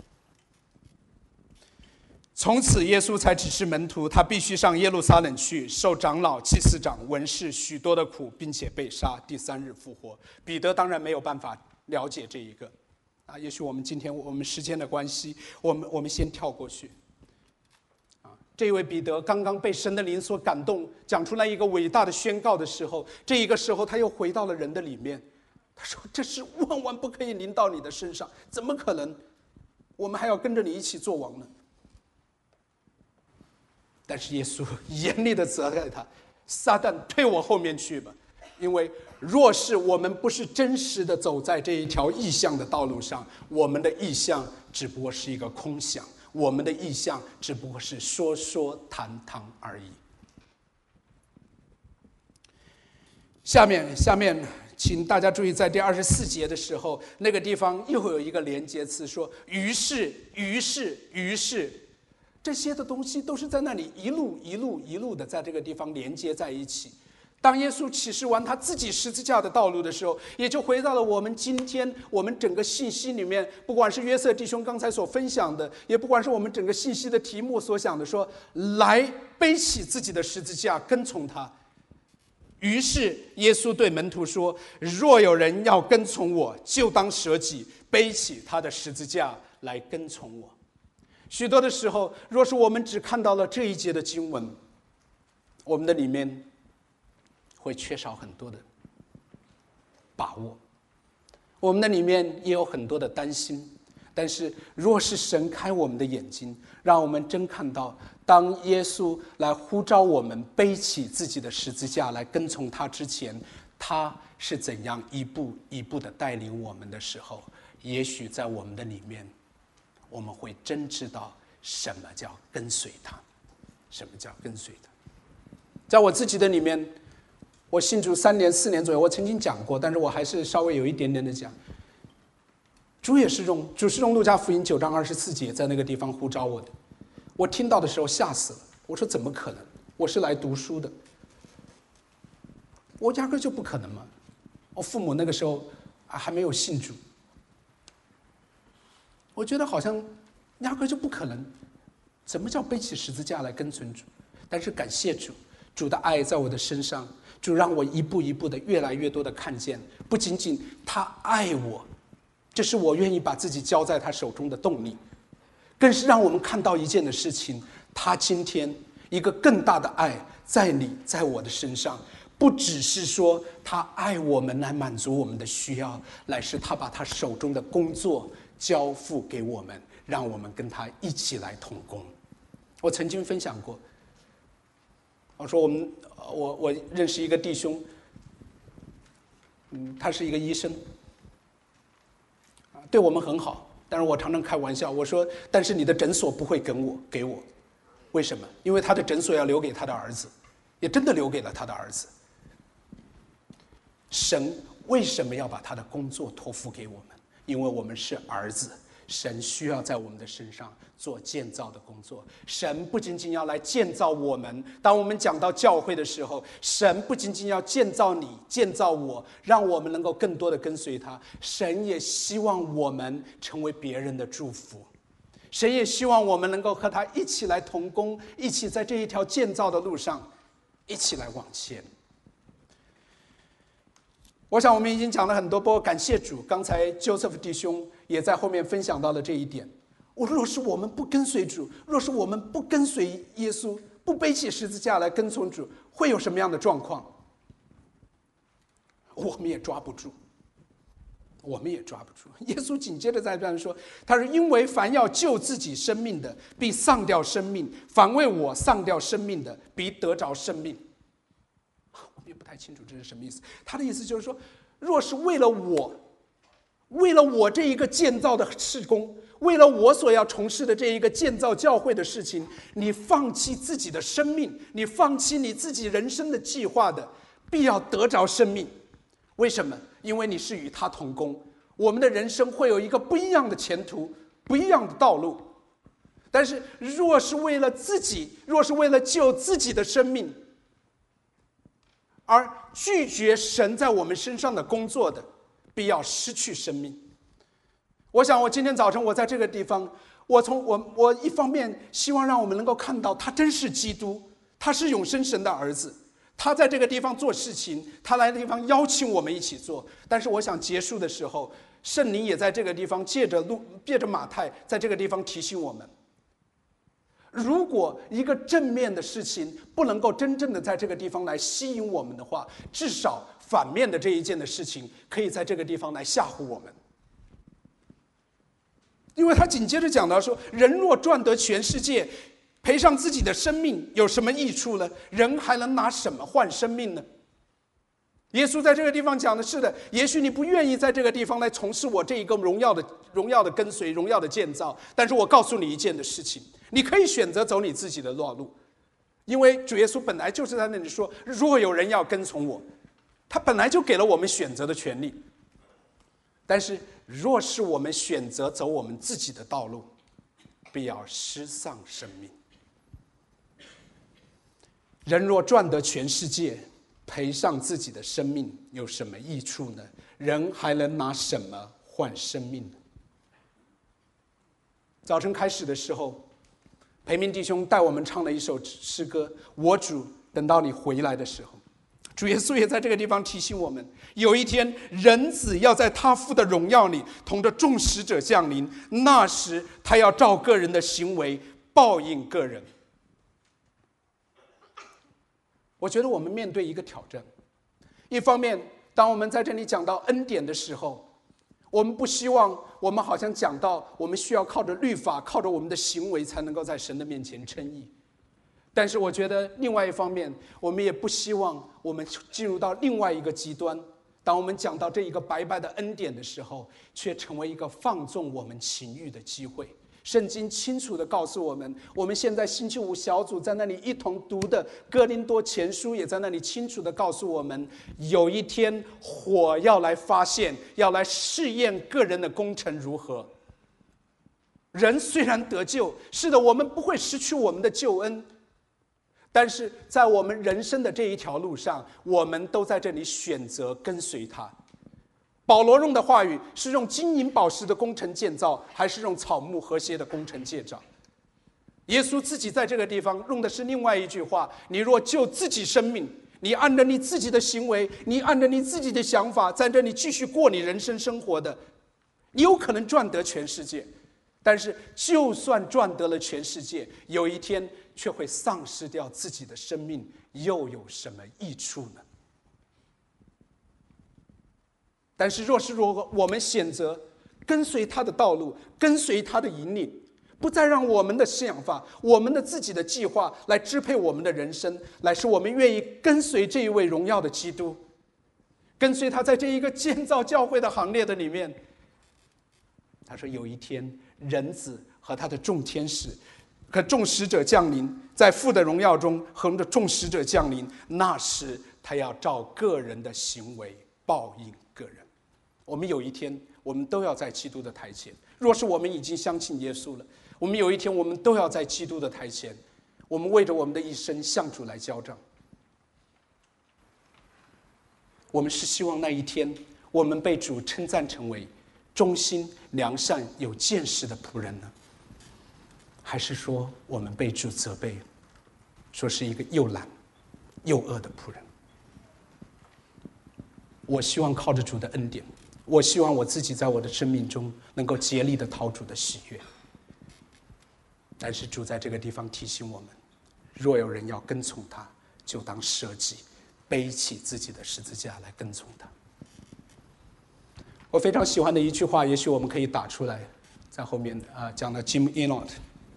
从此耶稣才指示门徒，他必须上耶路撒冷去，受长老、祭司长、文士许多的苦，并且被杀，第3日复活。彼得当然没有办法了解这一个也许我们今天我们时间的关系，我们先跳过去。这位彼得刚刚被神的灵所感动，讲出来一个伟大的宣告的时候，这一个时候他又回到了人的里面。他说：“这是万万不可以临到你的身上，怎么可能？我们还要跟着你一起做王呢？”但是耶稣严厉地责备他：“撒旦，退我后面去吧！因为若是我们不是真实的走在这一条异象的道路上，我们的异象只不过是一个空想。”我们的意向只不过是说说谈谈而已。下面，请大家注意，在第24节的时候，那个地方又有一个连接词，说“于是”，这些的东西都是在那里一路的在这个地方连接在一起。当耶稣启示完他自己十字架的道路的时候，也就回到了我们今天我们整个信息里面，不管是约瑟弟兄刚才所分享的，也不管是我们整个信息的题目所想的，说来背起自己的十字架跟从他。于是耶稣对门徒说：“若有人要跟从我，就当舍己，背起他的十字架来跟从我。”许多的时候，若是我们只看到了这一节的经文，我们的里面会缺少很多的把握，我们的里面也有很多的担心。但是若是神开我们的眼睛，让我们真看到，当耶稣来呼召我们背起自己的十字架来跟从他之前，他是怎样一步一步的带领我们的时候，也许在我们的里面，我们会真知道什么叫跟随他，什么叫跟随他。在我自己的里面，我信主3年4年左右，我曾经讲过，但是我还是稍微有一点点的讲。主是用路加福音9章24节在那个地方呼召我的，我听到的时候吓死了，我说怎么可能？我是来读书的，我压根就不可能嘛！我父母那个时候还没有信主，我觉得好像压根就不可能。怎么叫背起十字架来跟随主？但是感谢主，主的爱在我的身上，主让我一步一步的越来越多的看见，不仅仅他爱我，这是我愿意把自己交在他手中的动力，更是让我们看到一件的事情，他今天一个更大的爱在你在我的身上，不只是说他爱我们来满足我们的需要，乃是他把他手中的工作交付给我们，让我们跟他一起来同工。我曾经分享过，我说我认识一个弟兄，他是一个医生，对我们很好，但是我常常开玩笑，我说但是你的诊所不会给我，为什么？因为他的诊所要留给他的儿子，也真的留给了他的儿子。 神为什么要把他的工作托付给我们？因为我们是儿子，神需要在我们的身上做建造的工作。神不仅仅要来建造我们，当我们讲到教会的时候，神不仅仅要建造你，建造我，让我们能够更多的跟随他，神也希望我们成为别人的祝福，神也希望我们能够和他一起来同工，一起在这一条建造的路上一起来往前。我想我们已经讲了很多，不过感谢主，刚才 Joseph 弟兄也在后面分享到了这一点。若是我们不跟随主，若是我们不跟随耶稣，不背起十字架来跟从主，会有什么样的状况？我们也抓不住，我们也抓不住。耶稣紧接着在这样说，他说：“因为凡要救自己生命的，必丧掉生命；凡为我丧掉生命的，必得着生命。”我们也不太清楚这是什么意思。他的意思就是说，若是为了我这一个建造的事工，为了我所要从事的这一个建造教会的事情，你放弃自己的生命，你放弃你自己人生的计划的，必要得着生命。为什么？因为你是与他同工，我们的人生会有一个不一样的前途，不一样的道路。但是若是为了自己，若是为了救自己的生命，而拒绝神在我们身上的工作的，必要失去生命。我想我今天早晨我在这个地方，我一方面希望让我们能够看到他真是基督，他是永生神的儿子，他在这个地方做事情，他来的地方邀请我们一起做。但是我想结束的时候，圣灵也在这个地方借着马太在这个地方提醒我们，如果一个正面的事情不能够真正的在这个地方来吸引我们的话，至少反面的这一件的事情可以在这个地方来吓唬我们。因为他紧接着讲到说，人若赚得全世界，赔上自己的生命，有什么益处呢？人还能拿什么换生命呢？耶稣在这个地方讲的是的，也许你不愿意在这个地方来从事我这一个荣耀的跟随，荣耀的建造，但是我告诉你一件的事情，你可以选择走你自己的道路，因为主耶稣本来就是在那里说，若有人要跟从我，他本来就给了我们选择的权利。但是若是我们选择走我们自己的道路，必要失丧生命。人若赚得全世界，赔上自己的生命，有什么益处呢？人还能拿什么换生命呢？早晨开始的时候，培明弟兄带我们唱了一首诗歌，我主等到你回来的时候。主耶稣也在这个地方提醒我们，有一天人子要在他父的荣耀里同着众使者降临，那时他要照个人的行为报应个人。我觉得我们面对一个挑战，一方面当我们在这里讲到恩典的时候，我们不希望我们好像讲到我们需要靠着律法，靠着我们的行为才能够在神的面前称义。但是我觉得另外一方面，我们也不希望我们进入到另外一个极端，当我们讲到这一个白白的恩典的时候，却成为一个放纵我们情欲的机会。圣经清楚地告诉我们，我们现在星期五小组在那里一同读的哥林多前书也在那里清楚地告诉我们，有一天火要来发现，要来试验个人的工程如何。人虽然得救，是的，我们不会失去我们的救恩，但是在我们人生的这一条路上，我们都在这里选择跟随他。保罗用的话语是用金银宝石的工程建造，还是用草木和谐的工程建造？耶稣自己在这个地方用的是另外一句话，你若救自己生命，你按着你自己的行为，你按着你自己的想法在这里继续过你人生生活的，你有可能赚得全世界，但是就算赚得了全世界，有一天却会丧失掉自己的生命，又有什么益处呢？但是若我们选择跟随他的道路，跟随他的引领，不再让我们的想法，我们的自己的计划来支配我们的人生，来使我们愿意跟随这一位荣耀的基督，跟随他在这一个建造教会的行列的里面。他说有一天人子和他的众天使和众使者降临，在父的荣耀中和着众使者降临，那时他要照个人的行为报应个人。我们有一天，我们都要在基督的台前。若是我们已经相信耶稣了，我们有一天，我们都要在基督的台前，我们为着我们的一生向主来交账。我们是希望那一天，我们被主称赞成为忠心、良善、有见识的仆人呢，还是说我们被主责备，说是一个又懒又恶的仆人？我希望靠着主的恩典，我希望我自己在我的生命中能够竭力的讨主的喜悦。但是主在这个地方提醒我们，若有人要跟从他，就当舍己，背起自己的十字架来跟从他。我非常喜欢的一句话，也许我们可以打出来，在后面讲的 Jim Elliot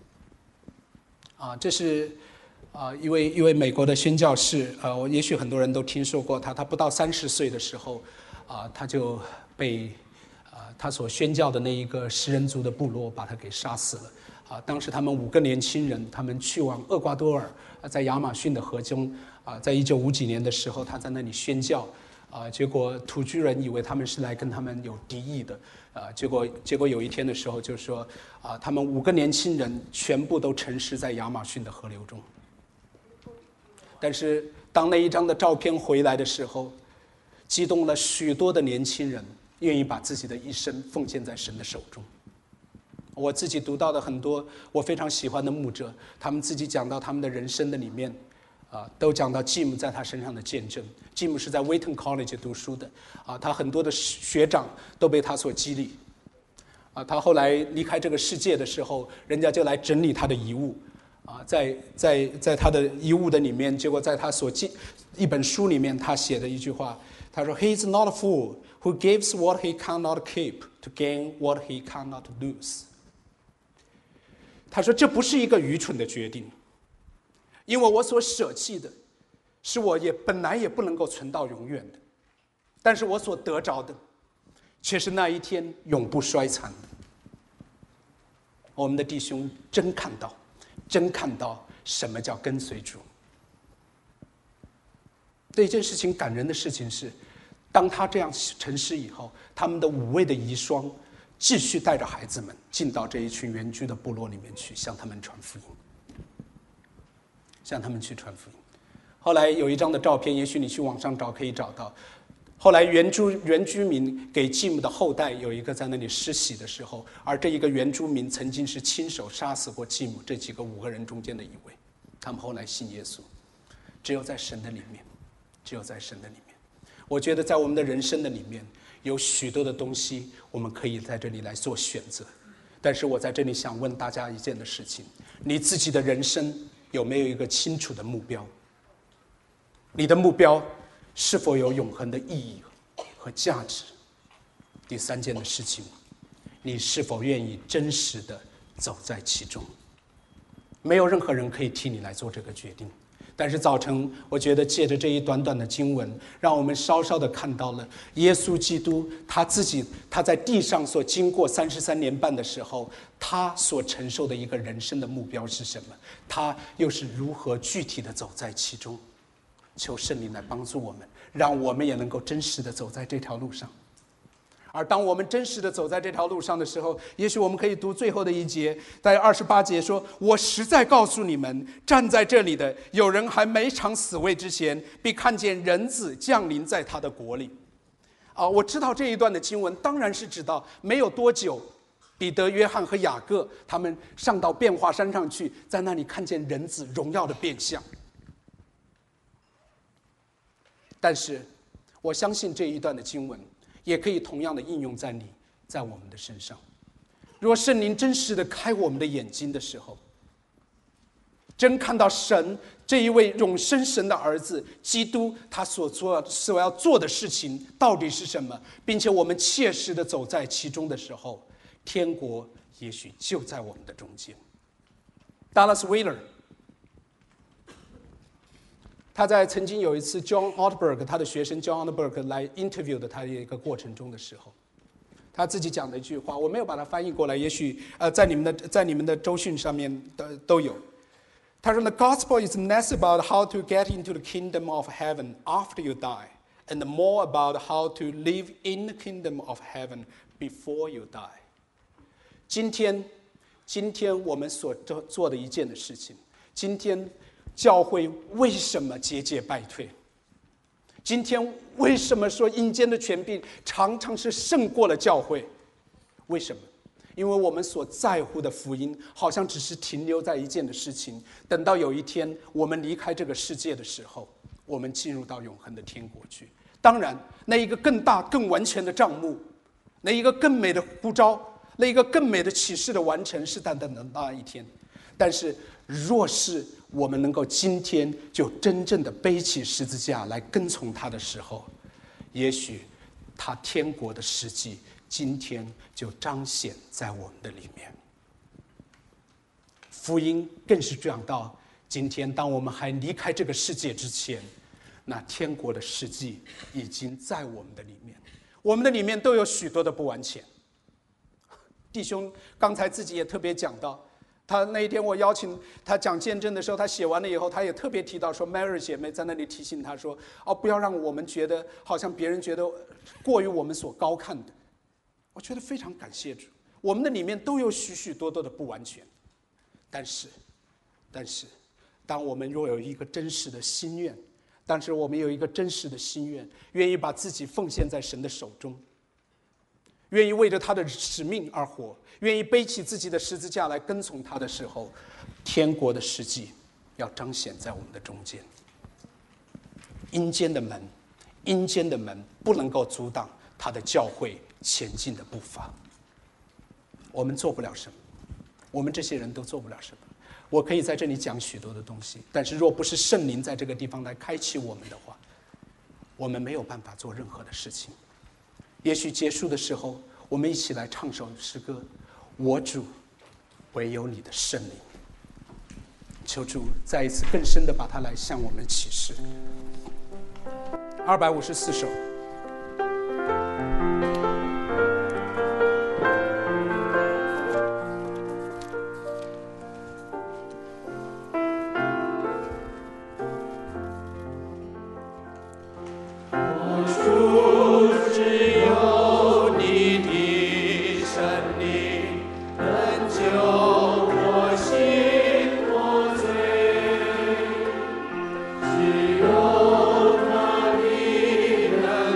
这是一位美国的宣教士，也许很多人都听说过他。他不到30岁的时候，他就被他所宣教的那一个食人族的部落把他给杀死了。当时他们5个年轻人，他们去往厄瓜多尔，在亚马逊的河中，在1950几年的时候，他在那里宣教，结果土居人以为他们是来跟他们有敌意的，结果有一天的时候，就是说，他们5个年轻人全部都沉尸在亚马逊的河流中。但是当那一张的照片回来的时候，激动了许多的年轻人，愿意把自己的一生奉献在神的手中。我自己读到的很多我非常喜欢的牧者，他们自己讲到他们的人生的里面，都讲到 Jim 在他身上的见证。Jim 是在 Wheaton College 读书的，他很多的学长都被他所激励。他后来离开这个世界的时候，人家就来整理他的遗物。在他的遗物的里面，结果在他所记一本书里面，他写的一句话，他说 ：“He is not a fool who gives what he cannot keep to gain what he cannot lose。”他说这不是一个愚蠢的决定，因为我所舍弃的，是我本来也不能够存到永远的，但是我所得着的，却是那一天永不衰残的。我们的弟兄真看到什么叫跟随主。这一件事情感人的事情是，当他这样沉尸以后，他们的5位的遗孀继续带着孩子们进到这一群原居的部落里面去，向他们传福音，向他们去传福音。后来有一张的照片，也许你去网上找可以找到。后来原居民给继母的后代有一个在那里施洗的时候，而这一个原住民曾经是亲手杀死过继母这5个人中间的一位，他们后来信耶稣。只有在神的里面，只有在神的里面。我觉得在我们的人生的里面，有许多的东西我们可以在这里来做选择。但是我在这里想问大家一件的事情：你自己的人生有没有一个清楚的目标？你的目标是否有永恒的意义和价值？第3件的事情，你是否愿意真实的走在其中？没有任何人可以替你来做这个决定。但是早晨，我觉得借着这一短短的经文，让我们稍稍的看到了耶稣基督他在地上所经过33年半的时候，他所承受的一个人生的目标是什么？他又是如何具体的走在其中？求圣灵来帮助我们，让我们也能够真实的走在这条路上。而当我们真实的走在这条路上的时候，也许我们可以读最后的一节，在28节说：“我实在告诉你们，站在这里的有人还没尝死味之前，必看见人子降临在他的国里。”我知道这一段的经文当然是指到没有多久，彼得、约翰和雅各他们上到变化山上去，在那里看见人子荣耀的变相。但是我相信这一段的经文也可以同样的应用在我们的身上。若圣灵真实的开我们的眼睛的时候，真看到神这一位永生神的儿子基督他所要做的事情到底是什么，并且我们切实的走在其中的时候，天国也许就在我们的中间。Dallas Willard他在曾经有一次 John Ortberg 他的学生 John Ortberg 来 interview 的他的一个过程中的时候，他自己讲的一句话，我没有把它翻译过来，也许在你们的周讯上面都有。他说 ：“The gospel is less about how to get into the kingdom of heaven after you die, and more about how to live in the kingdom of heaven before you die. 今天我们所做的一件的事情，今天教会为什么节节败退？今天为什么说阴间的权柄常常是胜过了教会？为什么？因为我们所在乎的福音好像只是停留在一件的事情，等到有一天我们离开这个世界的时候，我们进入到永恒的天国去。当然，那一个更大更完全的账目，那一个更美的呼召，那一个更美的启示的完成，是等的那一天。但是若是我们能够今天就真正的背起十字架来跟从他的时候，也许他天国的实际今天就彰显在我们的里面。福音更是讲到今天，当我们还离开这个世界之前，那天国的实际已经在我们的里面。我们的里面都有许多的不完全。弟兄刚才自己也特别讲到，他那一天我邀请他讲见证的时候，他写完了以后，他也特别提到说 Mary 姐妹在那里提醒他说，不要让我们觉得好像别人觉得过于我们所高看的。我觉得非常感谢主，我们的里面都有许许多多的不完全，但是当我们若有一个真实的心愿，但是我们有一个真实的心愿，愿意把自己奉献在神的手中，愿意为着他的使命而活，愿意背起自己的十字架来跟从他的时候，天国的实际要彰显在我们的中间。阴间的门不能够阻挡他的教会前进的步伐。我们做不了什么，我们这些人都做不了什么。我可以在这里讲许多的东西，但是若不是圣灵在这个地方来开启我们的话，我们没有办法做任何的事情。也许结束的时候，我们一起来唱首诗歌，我主唯有你的圣灵。求主再一次更深的把它来向我们启示。254首。 只有他的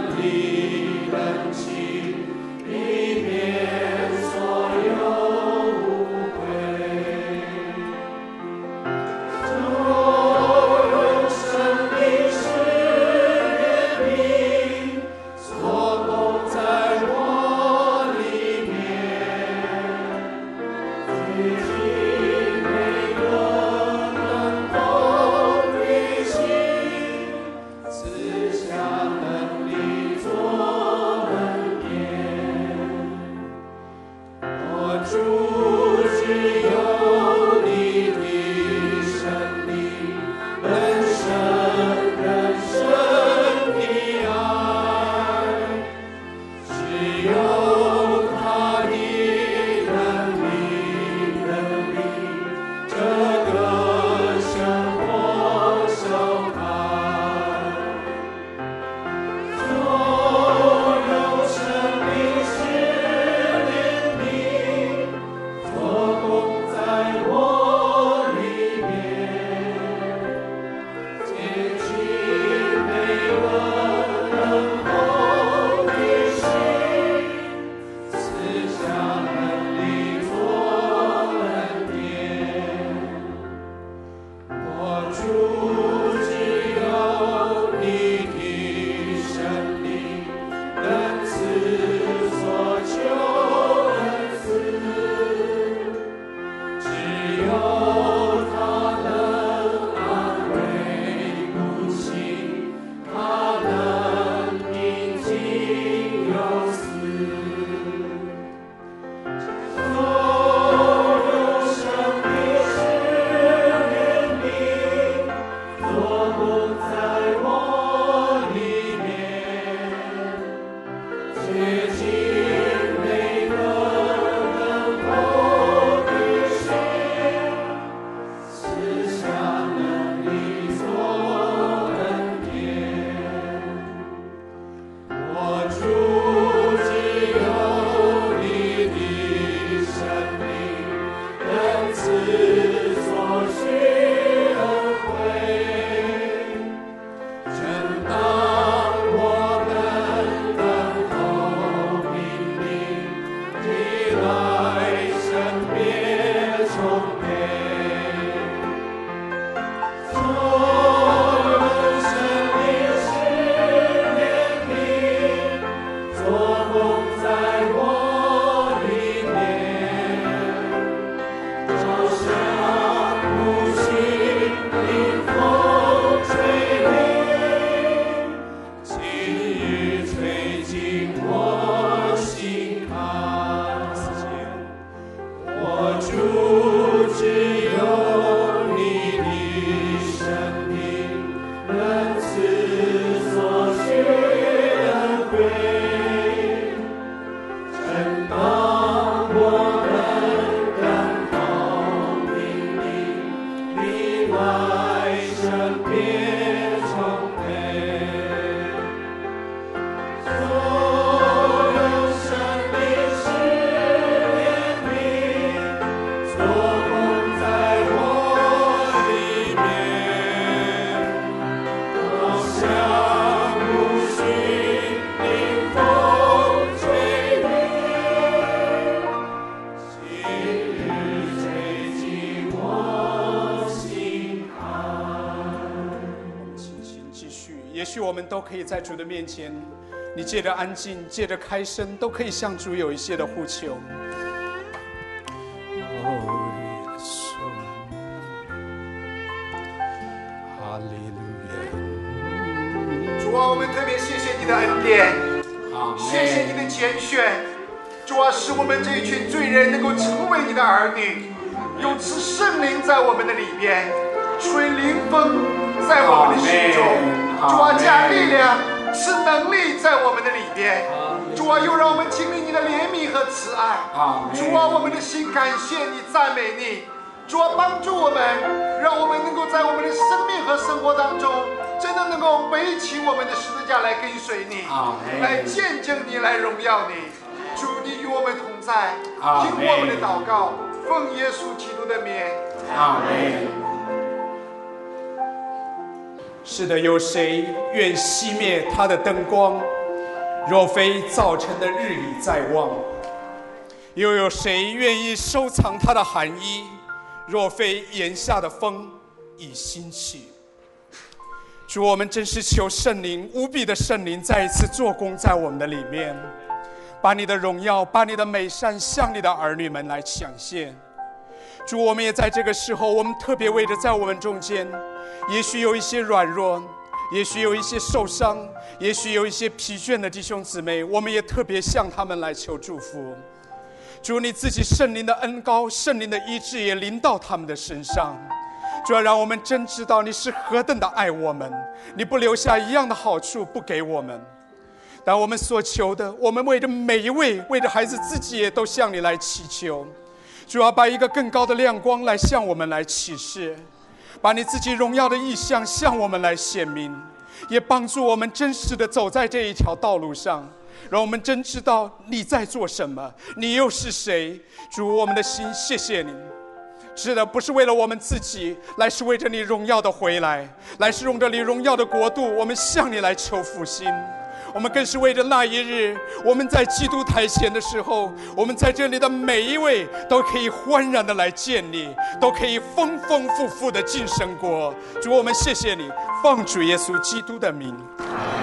我们都可以在主的面前，你借着安静，借着开声，都可以向主有一些的呼求。哈利路亚！ 主啊，我们特别谢谢你的恩典，谢谢你的拣选。主啊，使我们这一群罪人能够成为你的儿女，有此圣灵在我们的里边，吹灵风在我们的心中。主啊，加力量，赐能力在我们的里边。主啊，又让我们经历你的怜悯和慈爱。主啊，我们的心感谢你，赞美你。主啊，帮助我们，让我们能够在我们的生命和生活当中，真的能够背起我们的十字架来跟随你，来见证你，来荣耀你。主，你与我们同在，听我们的祷告，奉耶稣基督的名。阿门。 是的，有谁愿熄灭他的灯光？若非早晨的日里在望。又有谁愿意收藏他的寒衣？若非檐下的风已兴起。主，我们真是求圣灵，无比的圣灵再一次做工在我们的里面，把你的荣耀，把你的美善向你的儿女们来显现。主，我们也在这个时候，我们特别为着在我们中间，也许有一些软弱，也许有一些受伤，也许有一些疲倦的弟兄姊妹，我们也特别向他们来求祝福。主，你自己圣灵的恩膏，圣灵的医治也临到他们的身上。主要让我们真知道你是何等的爱我们，你不留下一样的好处不给我们。但我们所求的，我们为着每一位，为着孩子自己也都向你来祈求。主要把一个更高的亮光来向我们来启示，把你自己荣耀的意象向我们来显明，也帮助我们真实的走在这一条道路上，让我们真知道你在做什么，你又是谁。主，我们的心谢谢你，是的，不是为了我们自己，来是为着你荣耀的回来，来是用着你荣耀的国度，我们向你来求复兴。我们更是为着那一日，我们在基督台前的时候，我们在这里的每一位都可以欢然的来见你，都可以丰丰富富的进神国。主，我们谢谢你，奉主耶稣基督的名。